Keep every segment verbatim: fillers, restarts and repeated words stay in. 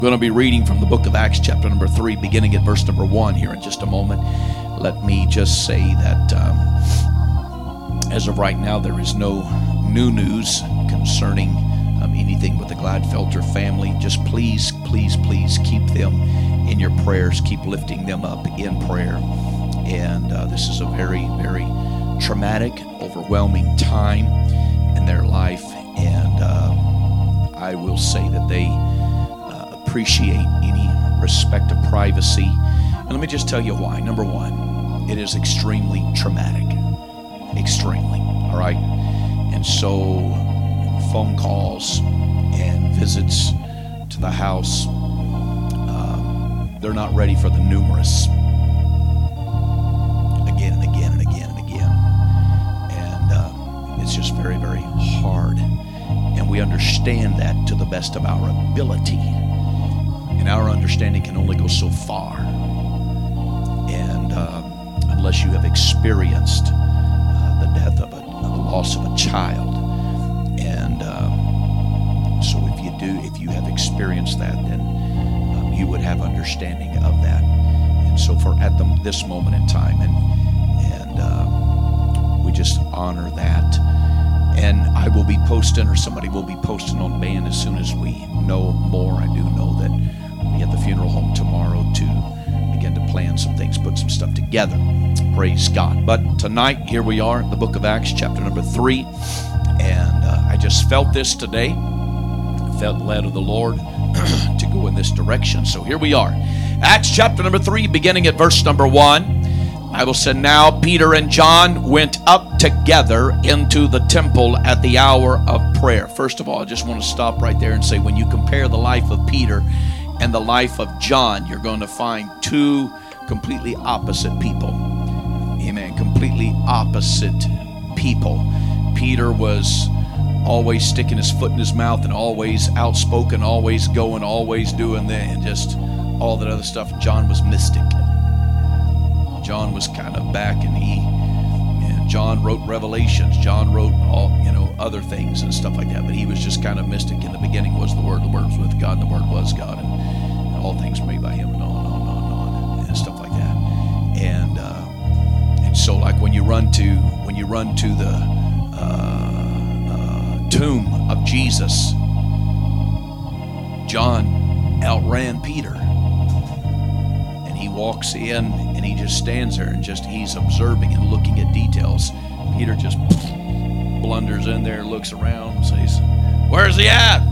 We're going to be reading from the book of Acts chapter number three, beginning at verse number one here in just a moment. Let me just say that um, as of right now, there is no new news concerning um, anything with the Gladfelter family. Just please, please, please keep them in your prayers. Keep lifting them up in prayer. And uh, this is a very, very traumatic, overwhelming time in their life. And uh, I will say that they appreciate any respect of privacy. And let me just tell you why. Number one, it is extremely traumatic. Extremely. All right? And so phone calls and visits to the house, um, they're not ready for the numerous again and again and again and again. And uh, it's just very, very hard. And we understand that to the best of our ability. And our understanding can only go so far. And um, unless you have experienced uh, the death of a, the loss of a child. And um, so if you do, if you have experienced that, then um, you would have understanding of that. And so for at the, this moment in time, and, and um, we just honor that. And I will be posting, or somebody will be posting on band as soon as we know more. I do know that at the funeral home tomorrow to begin to plan some things, put some stuff together. Praise God. But tonight, here we are in the book of Acts, chapter number three. And uh, I just felt this today. I felt led of the Lord to go in this direction. So here we are. Acts chapter number three, beginning at verse number one. The Bible said, "Now Peter and John went up together into the temple at the hour of prayer." First of all, I just want to stop right there and say, when you compare the life of Peter and the life of John, you're going to find two completely opposite people. Amen. Completely opposite people. Peter was always sticking his foot in his mouth and always outspoken, always going, always doing that, and just all that other stuff. John was mystic. John was kind of back, and he, and John wrote Revelations. John wrote all, you know, other things and stuff like that. But he was just kind of mystic. In the beginning was the Word. The Word was with God, and the Word was God. And all things made by him, and on and on and on and on, and stuff like that. And uh, and so, like when you run to when you run to the uh, uh, tomb of Jesus, John outran Peter, and he walks in and he just stands there and just he's observing and looking at details. Peter just blunders in there, looks around, and says, "Where's he at?"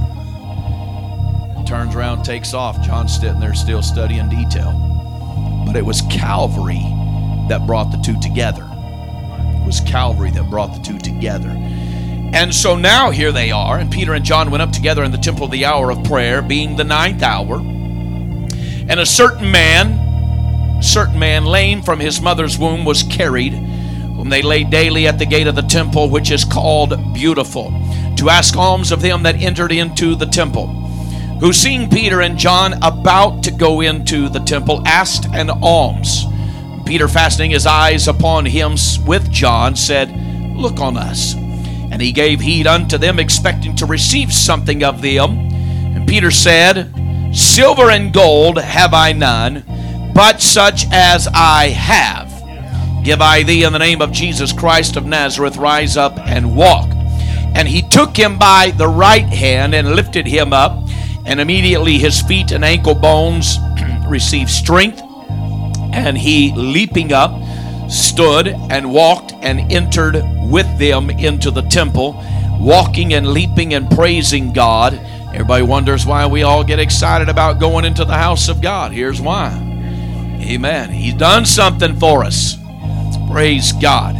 Turns around, takes off. John's sitting there still studying detail. But it was Calvary that brought the two together. It was Calvary that brought the two together. And so now here they are, and Peter and John went up together in the temple of the hour of prayer, being the ninth hour. And a certain man, a certain man lame from his mother's womb was carried, whom they laid daily at the gate of the temple, which is called Beautiful, to ask alms of them that entered into the temple. Who, seeing Peter and John about to go into the temple, asked an alms. Peter, fastening his eyes upon him with John, said, "Look on us." And he gave heed unto them, expecting to receive something of them. And Peter said, "Silver and gold have I none, but such as I have, give I thee in the name of Jesus Christ of Nazareth, rise up and walk." And he took him by the right hand and lifted him up. And immediately his feet and ankle bones received strength. And he, leaping up, stood and walked and entered with them into the temple, walking and leaping and praising God. Everybody wonders why we all get excited about going into the house of God. Here's why. Amen. He's done something for us. Praise God.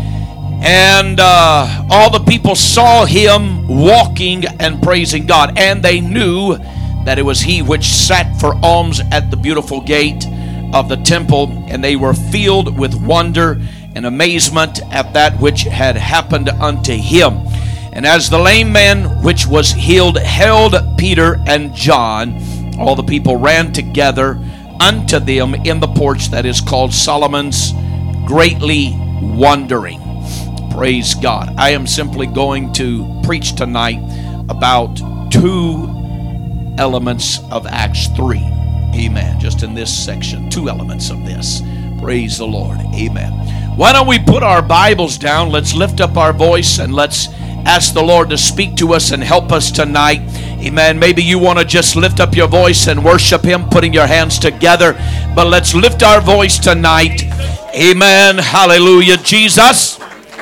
And uh, all the people saw him walking and praising God. And they knew that it was he which sat for alms at the beautiful gate of the temple. And they were filled with wonder and amazement at that which had happened unto him. And as the lame man which was healed held Peter and John, all the people ran together unto them in the porch that is called Solomon's, greatly wondering. Praise God. I am simply going to preach tonight about two elements of Acts three. Amen. Just in this section, two elements of this. Praise the Lord. Amen. Why don't we put our Bibles down? Let's lift up our voice and let's ask the Lord to speak to us and help us tonight. Amen. Maybe you want to just lift up your voice and worship Him, putting your hands together. But let's lift our voice tonight. Amen. Hallelujah. Jesus.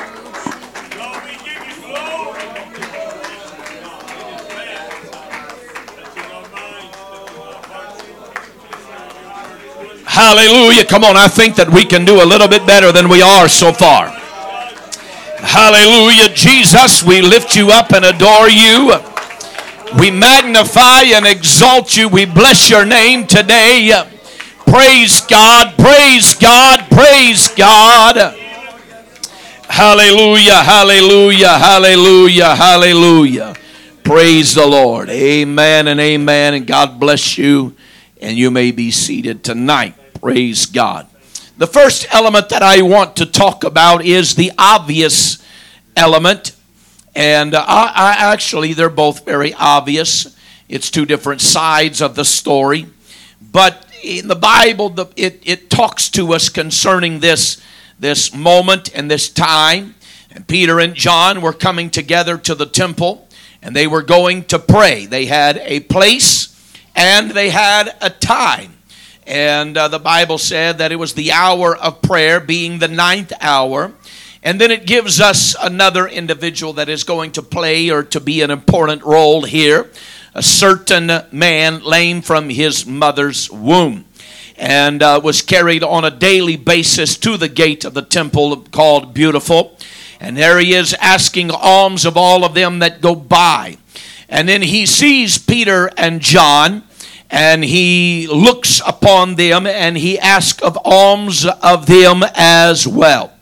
Hallelujah. Come on, I think that we can do a little bit better than we are so far. Hallelujah. Jesus, we lift you up and adore you. We magnify and exalt you. We bless your name today. Praise God, praise God, praise God. Hallelujah, hallelujah, hallelujah, hallelujah. Praise the Lord. Amen and amen. And God bless you. And you may be seated tonight. Praise God. The first element that I want to talk about is the obvious element. And uh, I, I actually, they're both very obvious. It's two different sides of the story. But in the Bible, the, it, it talks to us concerning this, this moment and this time. And Peter and John were coming together to the temple, and they were going to pray. They had a place and they had a time. And uh, the Bible said that it was the hour of prayer, being the ninth hour. And then it gives us another individual that is going to play or to be an important role here. A certain man lame from his mother's womb, and uh, was carried on a daily basis to the gate of the temple called Beautiful. And there he is asking alms of all of them that go by. And then he sees Peter and John, and he looks upon them, and he asks of alms of them as well.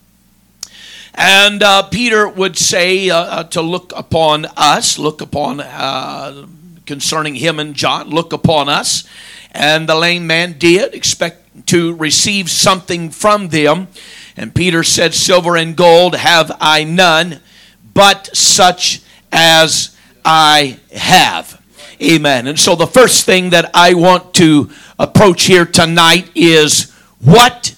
And uh, Peter would say uh, to look upon us, look upon, uh, concerning him and John, look upon us. And the lame man did expect to receive something from them. And Peter said, silver and gold have I none, but such as I have. Amen. And so the first thing that I want to approach here tonight is, what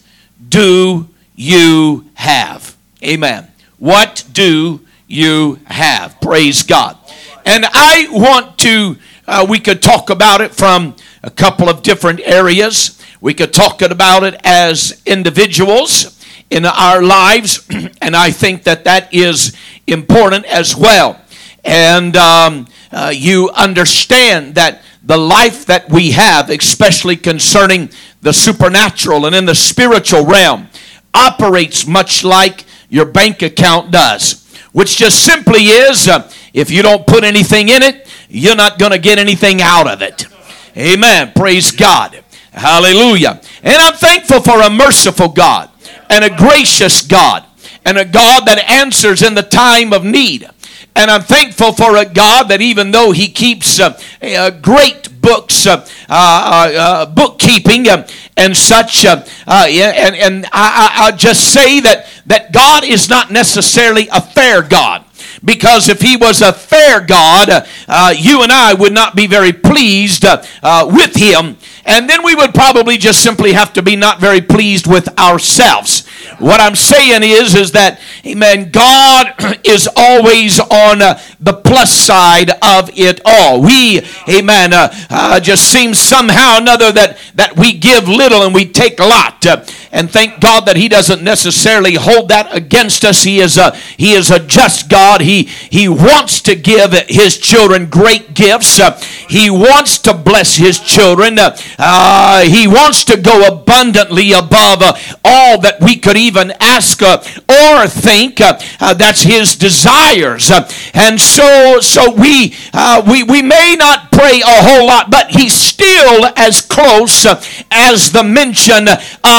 do you have? Amen. What do you have? Praise God. And I want to, uh, we could talk about it from a couple of different areas. We could talk about it as individuals in our lives, and I think that that is important as well. And um, uh, you understand that the life that we have, especially concerning the supernatural and in the spiritual realm, operates much like your bank account does, which just simply is, uh, if you don't put anything in it, you're not going to get anything out of it. Amen. Praise God. Hallelujah. And I'm thankful for a merciful God and a gracious God and a God that answers in the time of need. And I'm thankful for a God that, even though He keeps uh, uh, great books, uh, uh, uh, bookkeeping uh, and such, uh, uh, and, and I, I'll just say that, that God is not necessarily a fair God. Because if He was a fair God, uh, you and I would not be very pleased uh, uh, with Him. And then we would probably just simply have to be not very pleased with ourselves. What I'm saying is, is that, amen, God is always on uh, the plus side of it all. We, amen, uh, uh, just seems somehow or another that, that we give little and we take a lot. Uh, and thank God that He doesn't necessarily hold that against us. He is a, he is a just God. He, he wants to give His children great gifts. Uh, he wants to bless His children. Uh, uh, he wants to go abundantly above uh, all that we could even ask uh, or think. Uh, uh, that's His desires. Uh, and so so we, uh, we, we may not pray a whole lot, but He's still as close uh, as the mention of His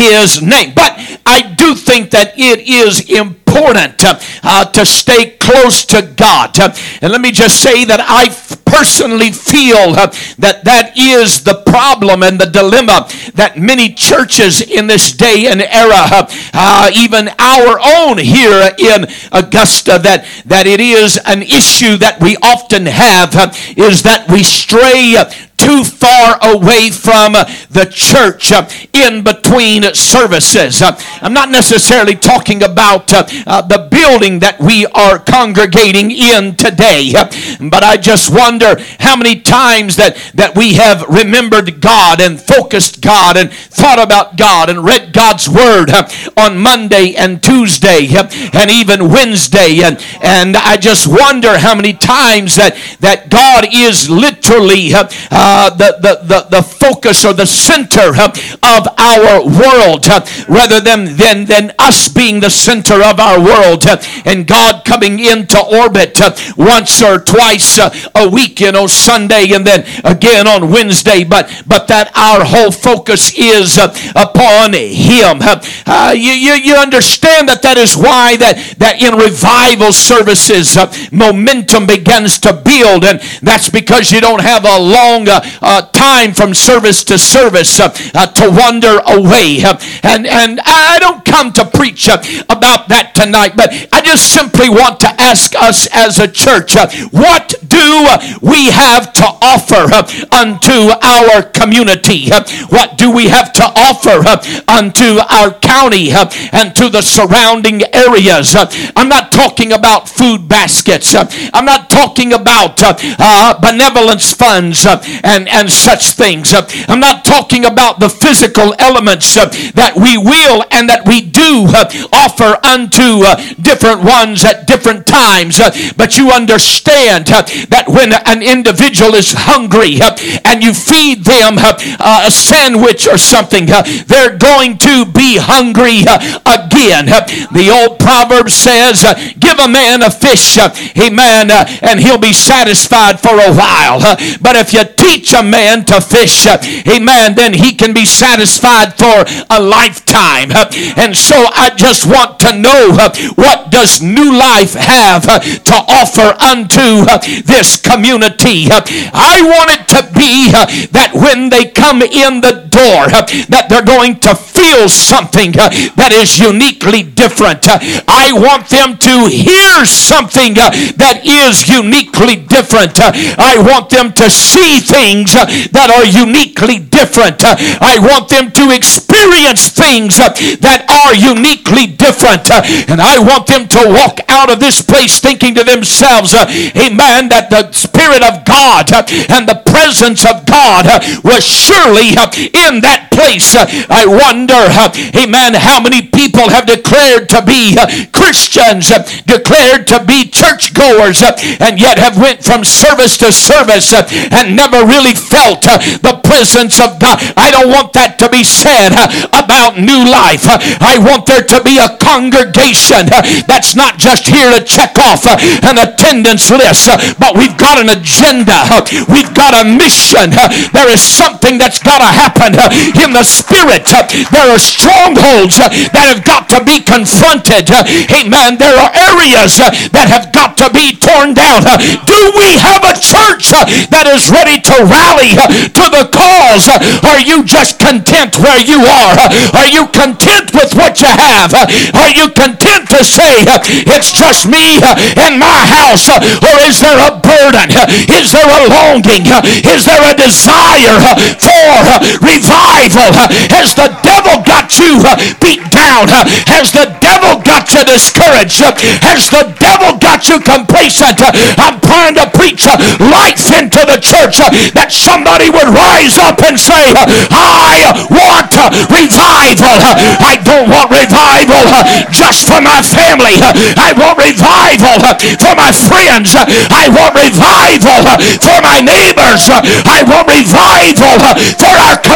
his name. But I do think that it is important uh, uh, to stay close to God. Uh, and let me just say that I personally feel uh, that that is the problem and the dilemma that many churches in this day and era, uh, uh, even our own here in Augusta, that, that it is an issue that we often have, uh, is that we stray uh, too far away from the church uh, in between services. Uh, I'm not necessarily talking about uh, uh, the building that we are congregating in today, uh, but I just wonder how many times that, that we have remembered God and focused God and thought about God and read God's Word uh, on Monday and Tuesday uh, and even Wednesday. And, and I just wonder how many times that, that God is literally uh, uh, Uh, the, the, the, the focus or the center uh, of our world uh, rather than, than, than us being the center of our world uh, and God coming into orbit uh, once or twice uh, a week, you know, Sunday and then again on Wednesday, but but that our whole focus is uh, upon Him. Uh, uh, you, you, you understand that that is why that, that in revival services uh, momentum begins to build, and that's because you don't have a long uh, Uh, time from service to service uh, uh, to wander away. Uh, and, and I don't come to preach uh, about that tonight, but I just simply want to ask us as a church, uh, what do uh, we have to offer uh, unto our community? Uh, what do we have to offer uh, unto our county uh, and to the surrounding areas? Uh, I'm not talking about food baskets. Uh, I'm not talking about uh, uh, benevolence funds uh, and, and such things. Uh, I'm not talking about the physical elements uh, that we will and that we do uh, offer unto uh, different ones at different times. Uh, but you understand uh, that when an individual is hungry uh, and you feed them uh, uh, a sandwich or something, uh, they're going to be hungry uh, again. Uh, the old proverb says, uh, give a man a fish, uh, amen, uh, and he'll be satisfied for a while. Uh, but if you teach a man to fish, uh, amen, then he can be satisfied for a lifetime. Uh, and so I just want to know, uh, what does New Life have uh, to offer unto uh, this community? Uh, I want it to be uh, that when they come in the door, uh, that they're going to feel something uh, that is uniquely different. Uh, I want them to hear something uh, that is uniquely different. Uh, I want them to see things uh, that are uniquely different. Uh, I want them to experience things uh, that are uniquely different. Uh, and I want them to walk out of this place thinking to themselves, uh, amen, that the Spirit of God uh, and the presence of God uh, was surely uh, in that place. Uh, I wonder, uh, amen, how many people have declared to be uh, Christians, uh, declared to be churchgoers, uh, and yet have went from service to service uh, and never really felt uh, the presence of God. I don't want that to be said uh, about New Life. Uh, I want there to be a congregation uh, that's not just here to check off uh, an attendance list, uh, but we've got an agenda. Uh, we've got a mission. Uh, there is something that's got to happen uh, in the Spirit. Uh, there are strongholds uh, that have got to be confronted. Uh, amen. There are areas uh, that have got to be torn down. Uh, do we have a church uh, that is ready to rally uh, to the cause? Uh, are you just content where you are? Uh, are you content with what you have? Uh, are you content to say, uh, it's just me uh, and my house? Uh, or is there a burden? Uh, is there a longing? Uh, is there a desire uh, for uh, revival? Uh, has the devil got you uh, beat down? Uh, has the devil got you discouraged? Uh, has the devil got you complacent? Uh, I'm trying to preach uh, life into the church, uh, that somebody would rise up and say, uh, I want uh, revival. Uh, I don't want revival uh, just for my family. Uh, I want revival uh, for my friends. Uh, I want revival uh, for my neighbors. Uh, I want revival uh, for our community.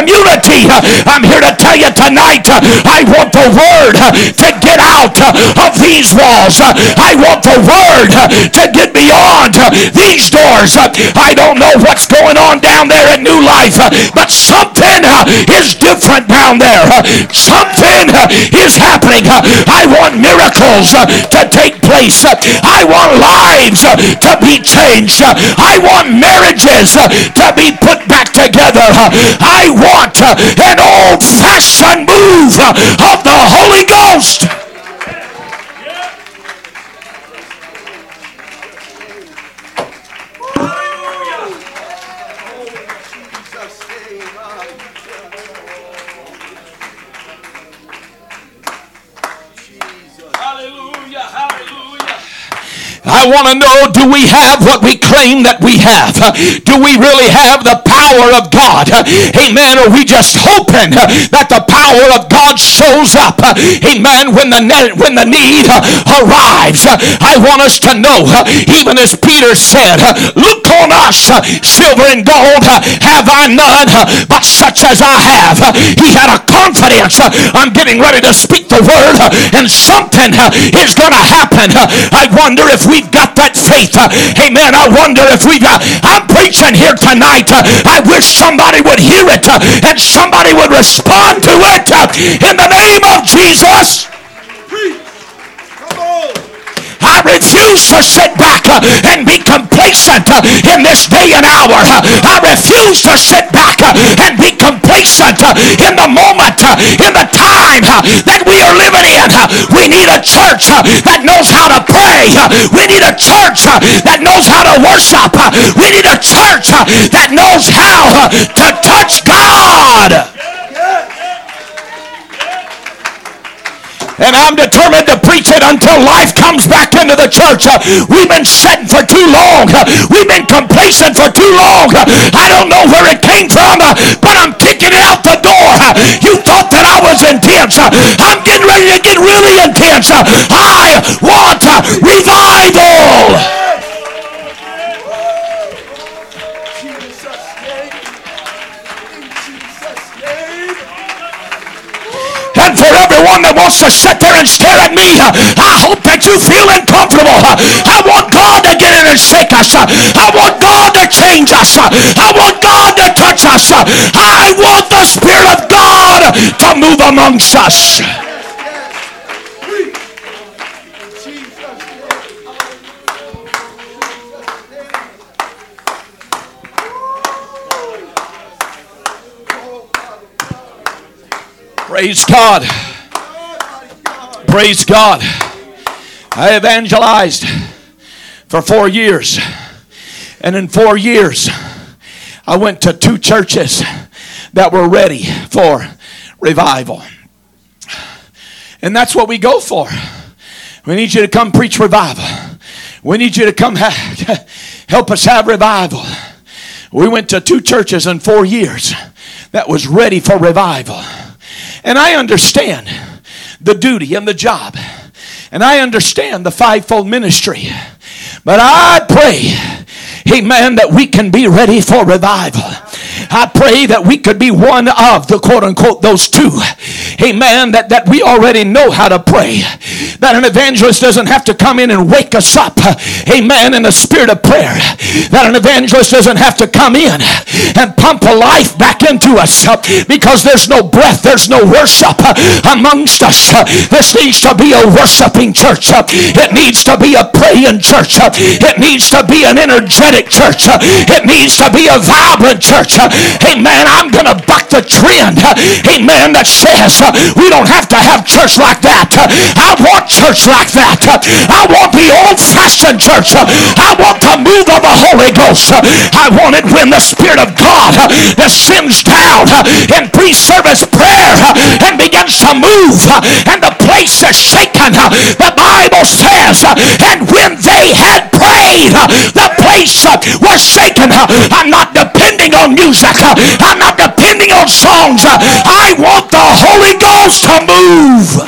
community. I'm here to tell you tonight, I want the word to get out of these walls. I want the word to get beyond these doors. I don't know what's going on down there in New Life, but something is different down there. Something is happening. I want miracles to take place. I want lives to be changed. I want marriages to be put back together. I want an old-fashioned move of the Holy Ghost. I want to know, do we have what we claim that we have? Do we really have the power of God? Amen. Or are we just hoping that the power of God shows up? Amen. When the when the need arrives. I want us to know, even as Peter said, look on us, silver and gold have I none, but such as I have. He had a confidence. I'm getting ready to speak the word, and something is going to happen. I wonder if we've got that faith. Amen. I wonder if we've got, I'm preaching here tonight. I wish somebody would hear it and somebody would respond to it in the name of Jesus. I refuse to sit back and be complacent in this day and hour. I refuse to sit back and be complacent in the moment, in the time that we are living in. We need a church that knows how to pray. We need a church that knows how to worship. We need a church that knows how to touch God. And I'm determined to preach it until life comes back into the church. We've been sitting for too long. We've been complacent for too long. I don't know where it came from, but I'm kicking it out the door. You thought that I was intense. I'm getting ready to get really intense. I want revival. And for everyone that wants to sit there and stare at me, I hope that you feel uncomfortable. I want God to get in and shake us. I want God to change us. I want God to touch us. I want the Spirit of God to move amongst us. Praise God. Praise God. I evangelized for four years. And in four years, I went to two churches that were ready for revival. And that's what we go for. We need you to come preach revival. We need you to come ha- help us have revival. We went to two churches in four years that was ready for revival. And I understand the duty and the job. And I understand the fivefold ministry. But I pray, amen, that we can be ready for revival. I pray that we could be one of the quote unquote those two. Amen. That, that we already know how to pray. That an evangelist doesn't have to come in and wake us up. Amen. In the spirit of prayer. That an evangelist doesn't have to come in and pump a life back into us. Because there's no breath. There's no worship amongst us. This needs to be a worshiping church. It needs to be a praying church. It needs to be an energetic church. It needs to be a vibrant church. Amen. I'm going to buck the trend. Amen. That says we don't have to have church like that. I want church like that. I want the old-fashioned church. I want the move of the Holy Ghost. I want it when the Spirit of God descends down in pre-service prayer and begins to move and the place is shaken. The Bible says, and when they had prayed, the place was shaken. I'm not depending on music. I'm not depending on songs. I want the Holy Ghost to move.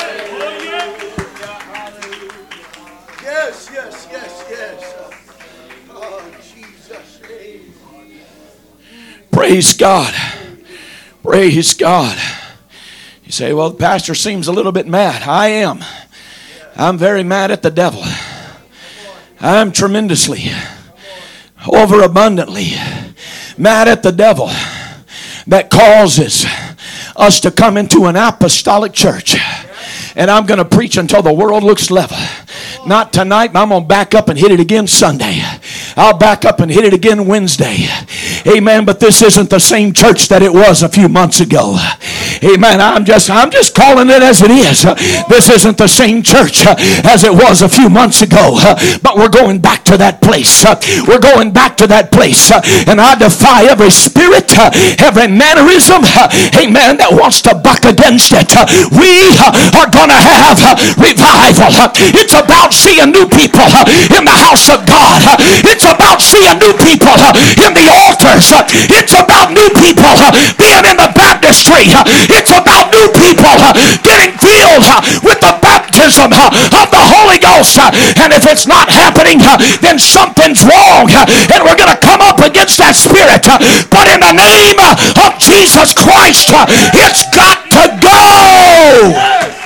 Yes, yes, yes, yes. Oh, Jesus. Praise God. Praise God. You say, well, the pastor seems a little bit mad. I am. I'm very mad at the devil. I'm tremendously, overabundantly mad at the devil that causes us to come into an apostolic church. And I'm going to preach until the world looks level. Not tonight, but I'm going to back up and hit it again Sunday. I'll back up and hit it again Wednesday. Amen. But this isn't the same church that it was a few months ago. Amen. I'm just I'm just calling it as it is. This isn't the same church as it was a few months ago. But we're going back to that place. We're going back to that place. And I defy every spirit, every mannerism, amen, that wants to buck against it. We are going to have revival. It's about seeing new people in the house of God. It's about seeing new people in the altars. It's about new people being in the baptistry. It's about new people getting filled with the baptism of the Holy Ghost. And if it's not happening, then something's wrong. And we're going to come up against that spirit. But in the name of Jesus Christ, it's got to go.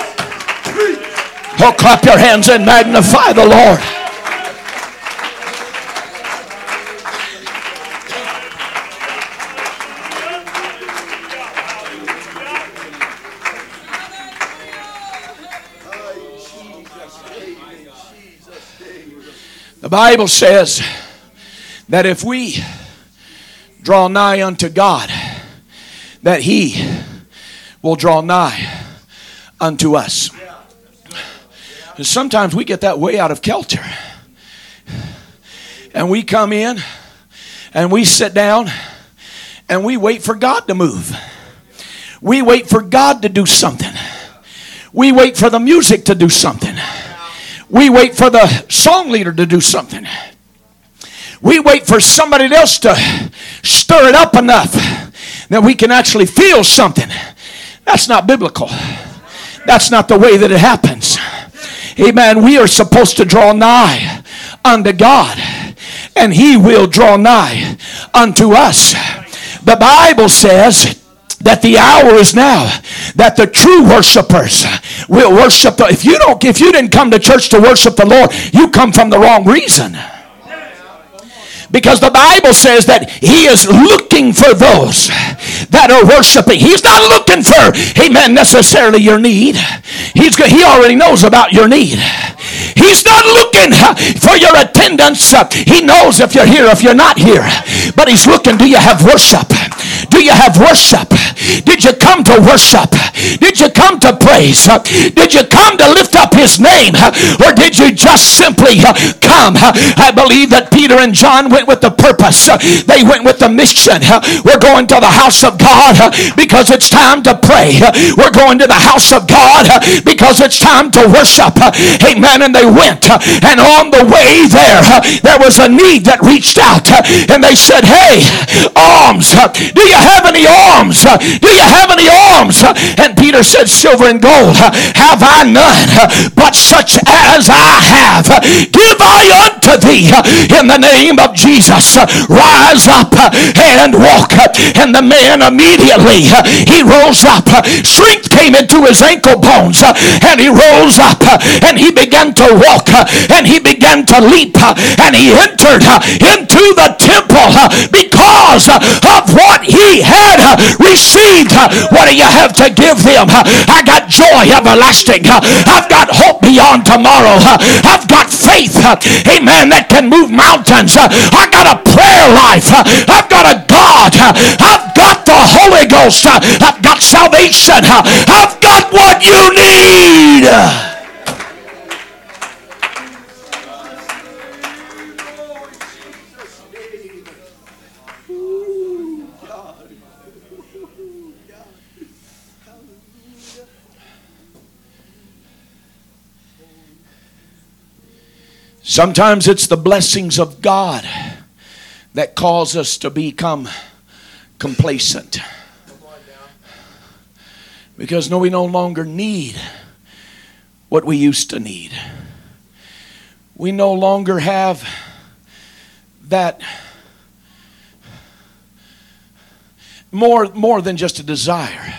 Oh, clap your hands and magnify the Lord. The Bible says that if we draw nigh unto God, that He will draw nigh unto us. Sometimes we get that way out of kilter. And we come in and we sit down and we wait for God to move. We wait for God to do something. We wait for the music to do something. We wait for the song leader to do something. We wait for somebody else to stir it up enough that we can actually feel something. That's not biblical. That's not the way that it happens. Amen. We are supposed to draw nigh unto God, and He will draw nigh unto us. The Bible says that the hour is now that the true worshipers will worship the, if you don't if you didn't come to church to worship the Lord, you come from the wrong reason. Because the Bible says that He is looking for those that are worshiping. He's not looking for, amen, necessarily your need. He's He already knows about your need. He's not looking for your attendance. He knows if you're here, if you're not here. But He's looking, do you have worship? Do you have worship? Did you come to worship? Did you come to praise? Did you come to lift up His name? Or did you just simply come? I believe that Peter and John went with the purpose. They went with the mission. We're going to the house of God because it's time to pray. We're going to the house of God because it's time to worship. Amen. And they went. And on the way there, there was a need that reached out. And they said, hey, alms. Do you have any alms? Do you have any alms? And Peter said, silver and gold have I none, but such as I have give I unto thee in the name of Jesus. Rise up and walk. And the man immediately, he rose up. Strength came into his ankle bones, and he rose up and he began to walk and he began to leap and he entered into the temple because of what he had received. What do you have to give them? I got joy everlasting. I've got hope beyond tomorrow. I've got faith, amen, that can move mountains. I got a prayer life. I've got a God. I've got the Holy Ghost. I've got salvation. I've got what you need. Sometimes it's the blessings of God that cause us to become complacent. Because no, we no longer need what we used to need. We no longer have that More, more than just a desire,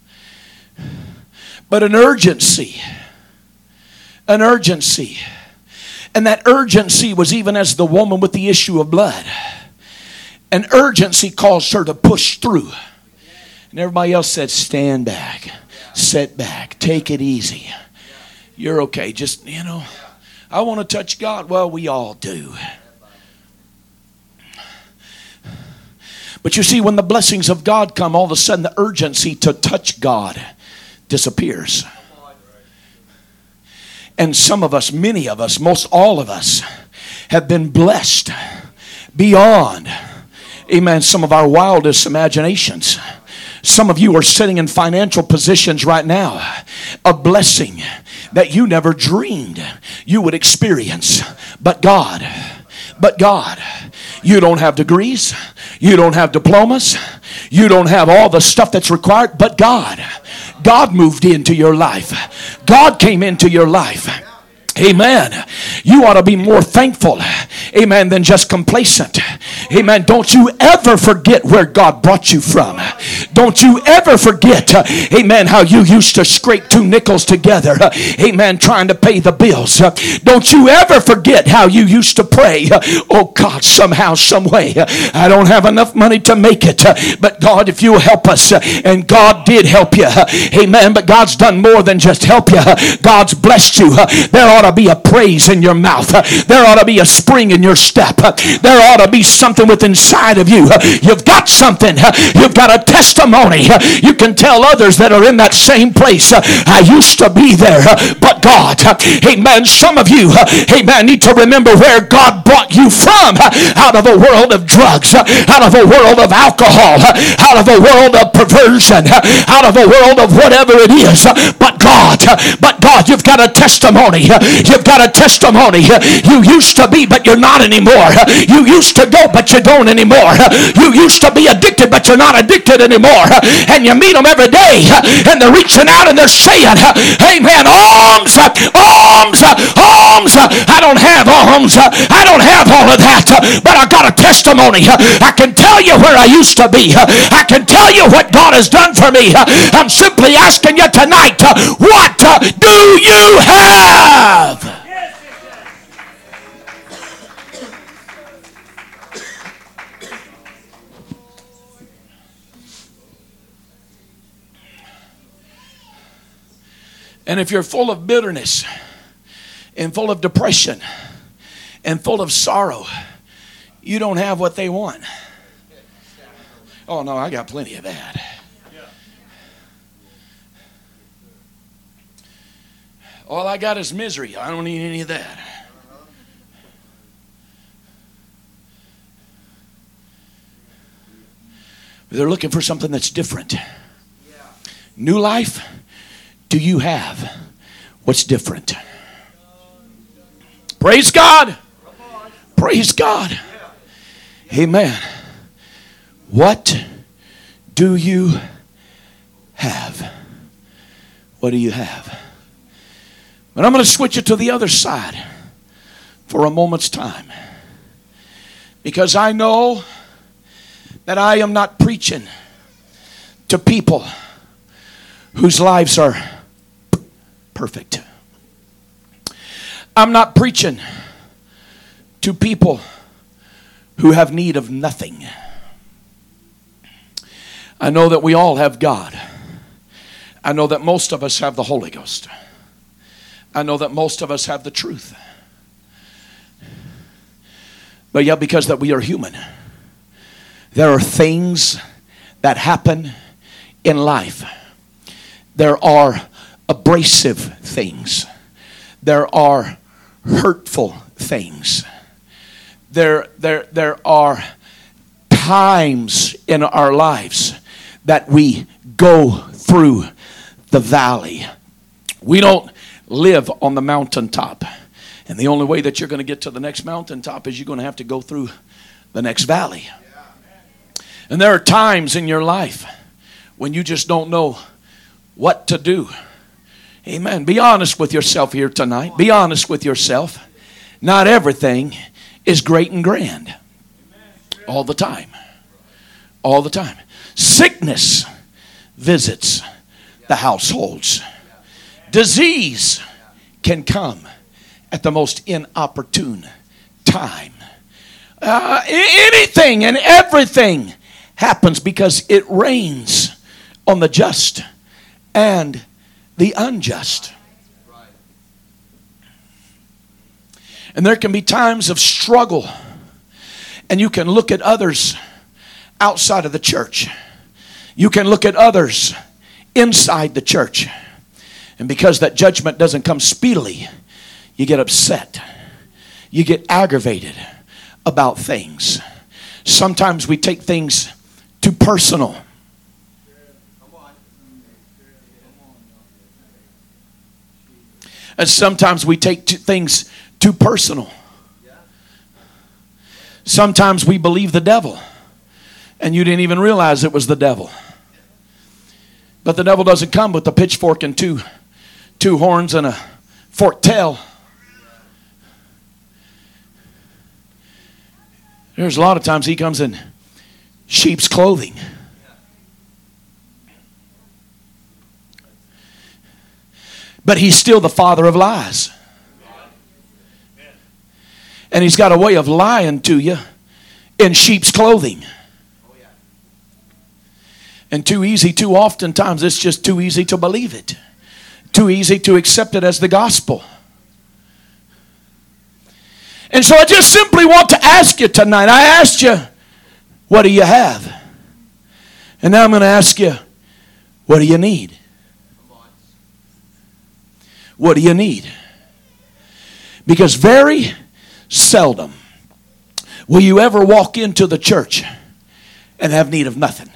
but an urgency. An urgency. And that urgency was even as the woman with the issue of blood. An urgency caused her to push through. And everybody else said, stand back, sit back, take it easy. You're okay. Just, you know, I want to touch God. Well, we all do. But you see, when the blessings of God come, all of a sudden the urgency to touch God disappears. And some of us, many of us, most all of us have been blessed beyond, amen, some of our wildest imaginations. Some of you are sitting in financial positions right now, a blessing that you never dreamed you would experience. But God, but God, you don't have degrees, you don't have diplomas, you don't have all the stuff that's required, but God, God moved into your life. God came into your life. Amen. You ought to be more thankful, amen, than just complacent. Amen. Don't you ever forget where God brought you from. Don't you ever forget, uh, amen, how you used to scrape two nickels together, uh, amen, trying to pay the bills. Uh, don't you ever forget how you used to pray, uh, oh God, somehow, some way, uh, I don't have enough money to make it, uh, but God, if you help us, uh, and God did help you, uh, amen, but God's done more than just help you. Uh, God's blessed you. Uh, there ought to be a praise in your mouth. Uh, there ought to be a spring in your step. Uh, there ought to be something within inside of you. Uh, you've got something. Uh, you've got a testimony. Uh, you can tell others that are in that same place. Uh, I used to be there, uh, but God, uh, amen, some of you, uh, amen, need to remember where God brought you from, uh, out of a world of drugs, uh, out of a world of alcohol, uh, out of a world of perversion, uh, out of a world of whatever it is. Uh, but God, uh, but God, you've got a testimony. Uh, you've got a testimony. Uh, you used to be, but you're not anymore. Uh, you used to go, but you don't anymore. You used to be addicted, but you're not addicted anymore. And you meet them every day, and they're reaching out and they're saying, amen, alms, alms, alms. I don't have alms. I don't have all of that, but I got a testimony. I can tell you where I used to be. I can tell you what God has done for me. I'm simply asking you tonight, what do you have? And if you're full of bitterness and full of depression and full of sorrow, you don't have what they want. Oh no, I got plenty of that. All I got is misery. I don't need any of that. They're looking for something that's different. New life. Do you have what's different? Praise God. Praise God. Amen. What do you have? What do you have? But I'm going to switch it to the other side for a moment's time. Because I know that I am not preaching to people whose lives are perfect. I'm not preaching to people who have need of nothing. I know that we all have God. I know that most of us have the Holy Ghost. I know that most of us have the truth. But yet, because that we are human, there are things that happen in life. There are abrasive things. There are hurtful things. There, there, there are times in our lives that we go through the valley. We don't live on the mountaintop. And the only way that you're going to get to the next mountaintop is you're going to have to go through the next valley. And there are times in your life when you just don't know what to do. Amen. Be honest with yourself here tonight. Be honest with yourself. Not everything is great and grand all the time. All the time. Sickness visits the households. Disease can come at the most inopportune time. Uh, anything and everything happens because it rains on the just and the unjust. And there can be times of struggle, and you can look at others outside of the church. You can look at others inside the church. And because that judgment doesn't come speedily, you get upset. You get aggravated about things. Sometimes we take things too personal. And sometimes we take t- things too personal. Sometimes we believe the devil, and you didn't even realize it was the devil. But the devil doesn't come with a pitchfork and two, two horns and a forked tail. There's a lot of times he comes in sheep's clothing. But he's still the father of lies. And he's got a way of lying to you in sheep's clothing. And too easy, too often times, it's just too easy to believe it. Too easy to accept it as the gospel. And so I just simply want to ask you tonight. I asked you, what do you have? And now I'm going to ask you, what do you need? What do you need? Because very seldom will you ever walk into the church and have need of nothing.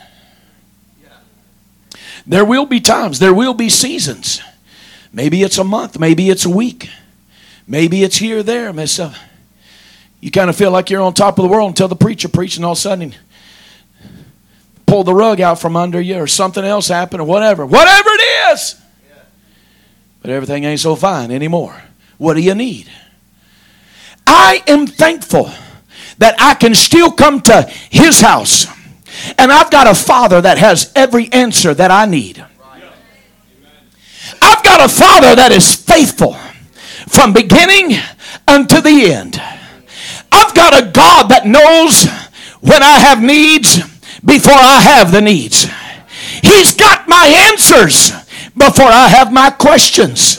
There will be times, there will be seasons. Maybe it's a month, maybe it's a week. Maybe it's here or there. You kind of feel like you're on top of the world until the preacher preached, and all of a sudden pull the rug out from under you, or something else happened, or whatever. Whatever it is. But everything ain't so fine anymore. What do you need? I am thankful that I can still come to his house, and I've got a father that has every answer that I need. I've got a father that is faithful from beginning unto the end. I've got a God that knows when I have needs before I have the needs. He's got my answers before I have my questions.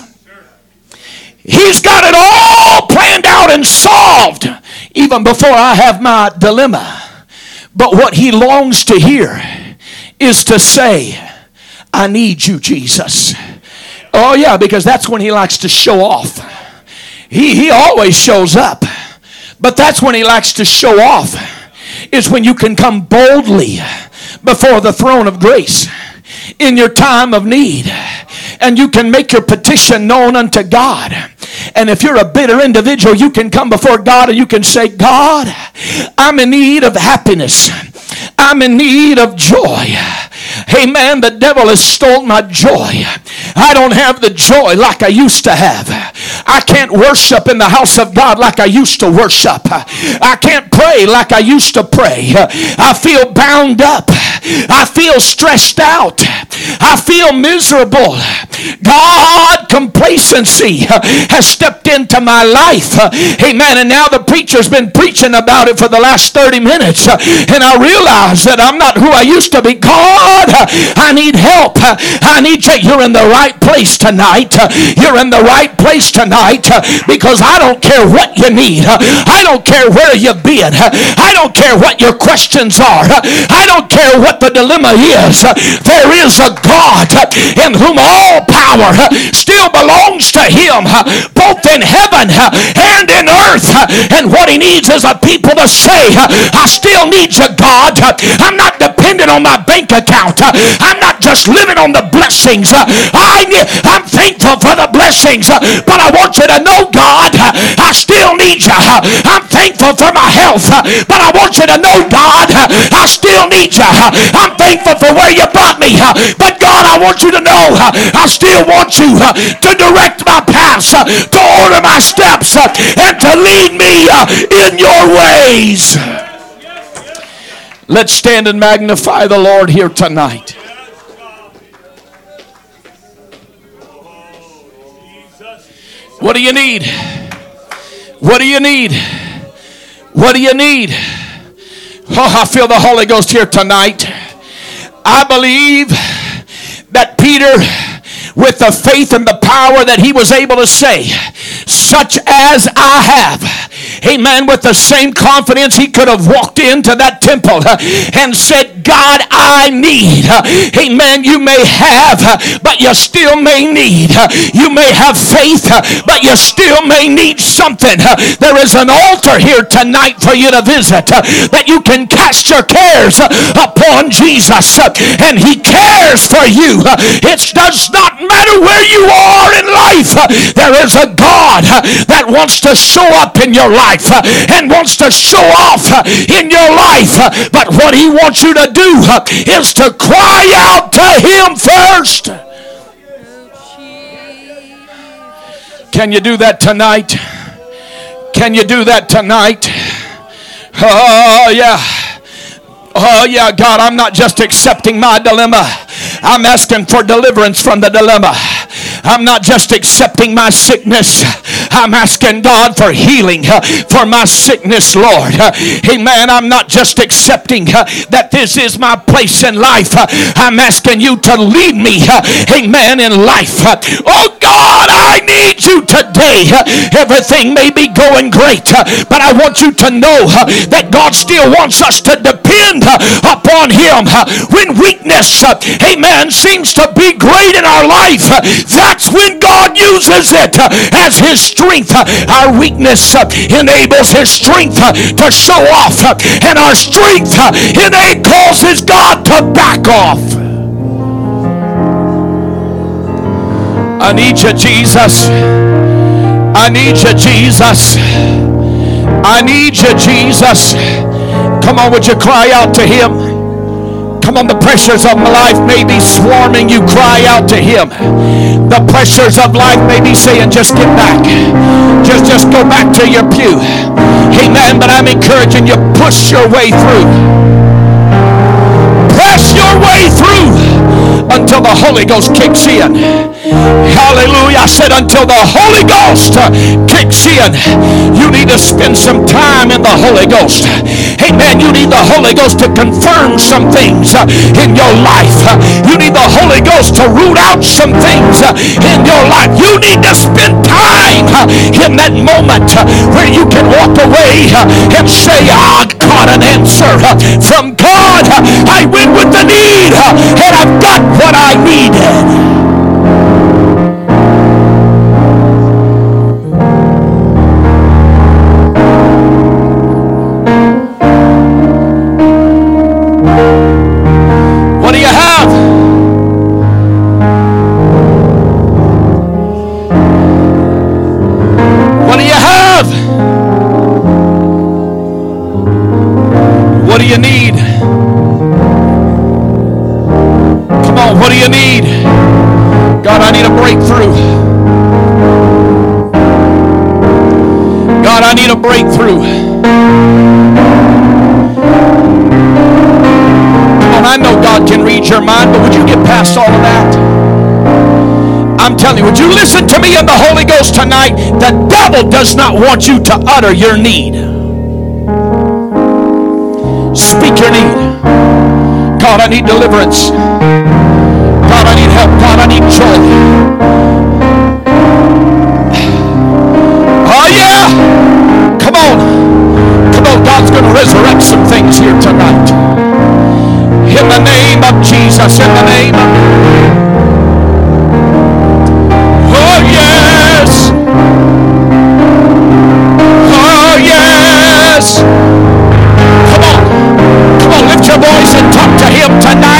He's got it all planned out and solved even before I have my dilemma. But what he longs to hear is to say, I need you, Jesus. Oh yeah, because that's when he likes to show off. He, he always shows up. But that's when he likes to show off, is when you can come boldly before the throne of grace in your time of need, and you can make your petition known unto God. And if you're a bitter individual, you can come before God and you can say, God, I'm in need of happiness. I'm in need of joy. Hey man, the devil has stolen my joy. I don't have the joy like I used to have. I can't worship in the house of God like I used to worship. I can't pray like I used to pray. I feel bound up. I feel stressed out. I feel miserable. God, complacency has stepped into my life. Amen. And now the preacher's been preaching about it for the last thirty minutes. And I realize that I'm not who I used to be. God, I need help. I need you. You're in the right place tonight. You're in the right place tonight, because I don't care what you need. I don't care where you've been. I don't care what your questions are. I don't care what the dilemma is. There is a God in whom all power still belongs to him, both in heaven and in earth. And what he needs is a people to say, I still need you, God. I'm not dependent on my bank account. I'm not just living on the blessings. I, I'm thankful for the blessings, but I want you to know, God, I still need you. I'm thankful for my health, but I want you to know, God, I still need you. I'm thankful for where you brought me, but God, I want you to know, I still want you to direct my paths, to order my steps, and to lead me in your ways. Let's stand and magnify the Lord here tonight. What do you need? What do you need? What do you need? Oh, I feel the Holy Ghost here tonight. I believe that Peter, with the faith and the power that he was able to say, such as I have, amen, with the same confidence he could have walked into that temple and said, God, I need, amen, you may have, but you still may need. You may have faith, but you still may need something. There is an altar here tonight for you to visit, that you can cast your cares upon Jesus, and he cares for you. It does not matter where you are in life. There is a God that wants to show up in your life and wants to show off in your life. But what he wants you to do is to cry out to him first. Can you do that tonight? Can you do that tonight? Oh, yeah. Oh, yeah, God, I'm not just accepting my dilemma. I'm asking for deliverance from the dilemma. I'm not just accepting my sickness. I'm asking God for healing for my sickness, Lord. Amen. I'm not just accepting that this is my place in life. I'm asking you to lead me, amen, in life. Oh, God, I need you today. Everything may be going great, but I want you to know that God still wants us to depend upon him. When weakness, amen, seems to be great in our life, that's when God uses it as his strength. Our weakness enables his strength to show off, and our strength causes God to back off. I need you, Jesus. I need you, Jesus. I need you, Jesus. Come on, would you cry out to him? Come on, the pressures of life may be swarming you. Cry out to him. The pressures of life may be saying, just get back. Just, just go back to your pew. Amen. But I'm encouraging you, push your way through. Press your way through until the Holy Ghost kicks in. Hallelujah. I said until the Holy Ghost kicks in. You need to spend some time in the Holy Ghost. Amen. You need the Holy Ghost to confirm some things in your life. You need the Holy Ghost to root out some things in your life. You need to spend time in that moment where you can walk away and say, I got an answer from God. I went with the need and I've got what I needed. What do you need? Come on, what do you need? God, I need a breakthrough. God, I need a breakthrough. Come on, I know God can read your mind, but would you get past all of that? I'm telling you, would you listen to me in the Holy Ghost tonight? The devil does not want you to utter your need. Speak your need. God, I need deliverance. God, I need help. God, I need joy. Oh, yeah. Come on. Come on. God's going to resurrect some things here tonight. In the name of Jesus. In the name of... Oh, yes. Oh, yes. Come on, lift your voice and talk to him tonight.